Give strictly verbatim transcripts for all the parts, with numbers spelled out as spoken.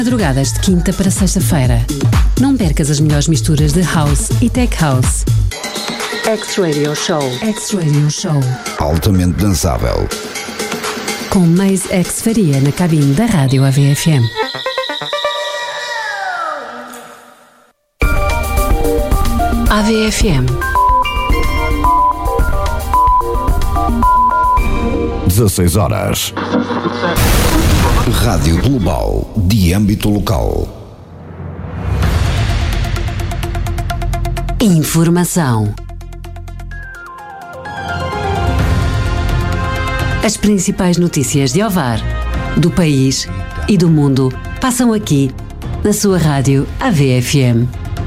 Madrugadas de quinta para sexta-feira. Não percas as melhores misturas de House e Tech House. X-Radio Show. X-Radio Show. Altamente dançável. Com Maze X Faria na cabine da Rádio A V F M. A V F M. dezasseis horas. Rádio Global de âmbito local. Informação. As principais notícias de Ovar, do país e do mundo passam aqui, na sua rádio A V F M.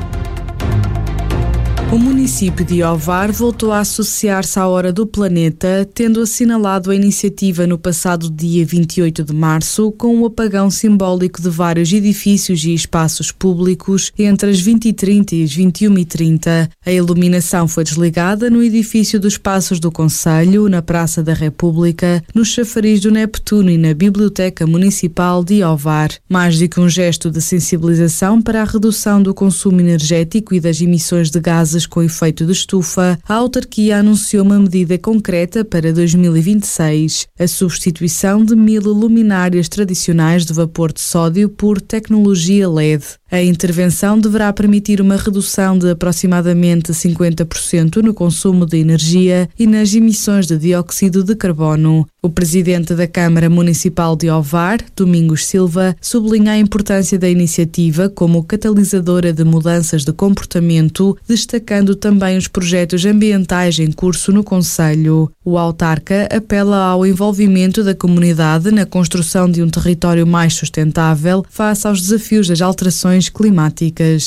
O município de Ovar voltou a associar-se à Hora do Planeta, tendo assinalado a iniciativa no passado dia vinte e oito de março, com o apagão simbólico de vários edifícios e espaços públicos entre as vinte e trinta e as vinte e uma e trinta. A iluminação foi desligada no edifício dos Passos do Concelho, na Praça da República, no chafariz do Neptuno e na Biblioteca Municipal de Ovar. Mais do que um gesto de sensibilização para a redução do consumo energético e das emissões de gases com efeito de estufa, a autarquia anunciou uma medida concreta para dois mil e vinte e seis, a substituição de mil luminárias tradicionais de vapor de sódio por tecnologia L E D. A intervenção deverá permitir uma redução de aproximadamente cinquenta por cento no consumo de energia e nas emissões de dióxido de carbono. O presidente da Câmara Municipal de Ovar, Domingos Silva, sublinha a importância da iniciativa como catalisadora de mudanças de comportamento, destacando também os projetos ambientais em curso no concelho. O autarca apela ao envolvimento da comunidade na construção de um território mais sustentável face aos desafios das alterações climáticas.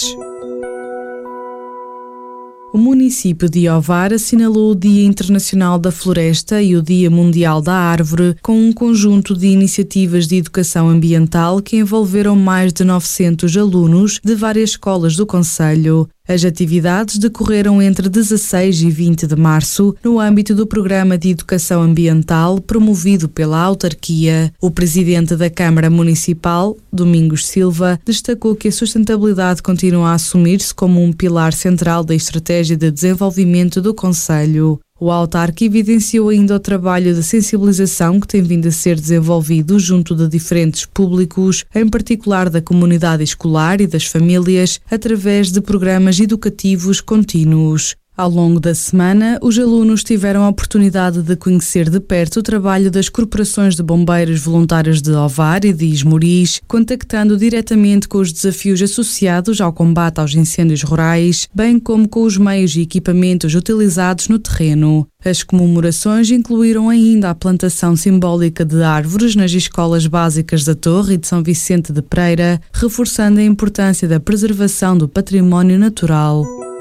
O município de Ovar assinalou o Dia Internacional da Floresta e o Dia Mundial da Árvore com um conjunto de iniciativas de educação ambiental que envolveram mais de novecentos alunos de várias escolas do concelho. As atividades decorreram entre dezasseis e vinte de março no âmbito do Programa de Educação Ambiental promovido pela autarquia. O presidente da Câmara Municipal, Domingos Silva, destacou que a sustentabilidade continua a assumir-se como um pilar central da estratégia de desenvolvimento do concelho. O autarca evidenciou ainda o trabalho de sensibilização que tem vindo a ser desenvolvido junto de diferentes públicos, em particular da comunidade escolar e das famílias, através de programas educativos contínuos. Ao longo da semana, os alunos tiveram a oportunidade de conhecer de perto o trabalho das corporações de bombeiros voluntários de Ovar e de Esmoriz, contactando diretamente com os desafios associados ao combate aos incêndios rurais, bem como com os meios e equipamentos utilizados no terreno. As comemorações incluíram ainda a plantação simbólica de árvores nas escolas básicas da Torre e de São Vicente de Pereira, reforçando a importância da preservação do património natural.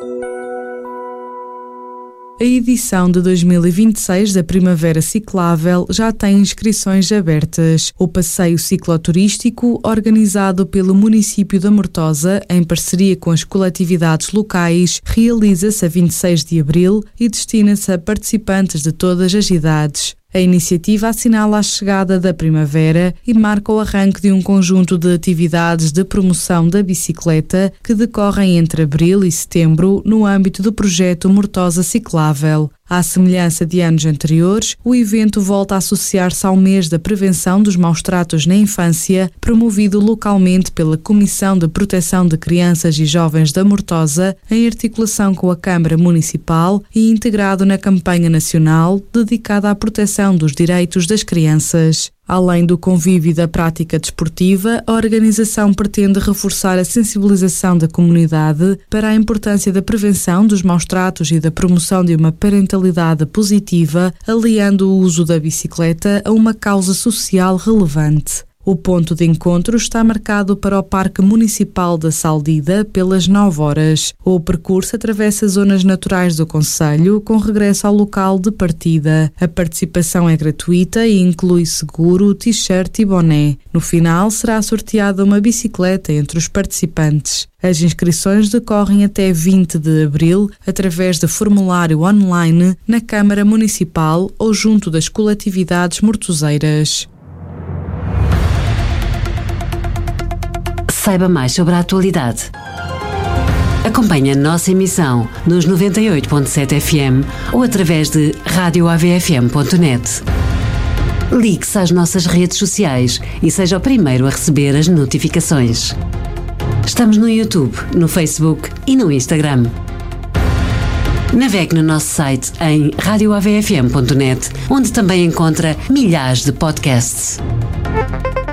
A edição de dois mil e vinte e seis da Primavera Ciclável já tem inscrições abertas. O passeio cicloturístico, organizado pelo município da Mortosa, em parceria com as coletividades locais, realiza-se a vinte e seis de abril e destina-se a participantes de todas as idades. A iniciativa assinala a chegada da primavera e marca o arranque de um conjunto de atividades de promoção da bicicleta que decorrem entre abril e setembro no âmbito do projeto Mortosa Ciclável. À semelhança de anos anteriores, o evento volta a associar-se ao mês da prevenção dos maus-tratos na infância, promovido localmente pela Comissão de Proteção de Crianças e Jovens da Mortosa, em articulação com a Câmara Municipal e integrado na campanha nacional dedicada à proteção dos direitos das crianças. Além do convívio e da prática desportiva, a organização pretende reforçar a sensibilização da comunidade para a importância da prevenção dos maus-tratos e da promoção de uma parentalidade positiva, aliando o uso da bicicleta a uma causa social relevante. O ponto de encontro está marcado para o Parque Municipal da Saldida pelas nove horas. O percurso atravessa zonas naturais do concelho com regresso ao local de partida. A participação é gratuita e inclui seguro, t-shirt e boné. No final será sorteada uma bicicleta entre os participantes. As inscrições decorrem até vinte de abril através de formulário online na Câmara Municipal ou junto das coletividades mortoseiras. Saiba mais sobre a atualidade. Acompanhe a nossa emissão nos noventa e oito ponto sete F M ou através de rádio a v f m ponto net. Ligue-se às nossas redes sociais e seja o primeiro a receber as notificações. Estamos no YouTube, no Facebook e no Instagram. Navegue no nosso site em rádio a v f m ponto net, onde também encontra milhares de podcasts.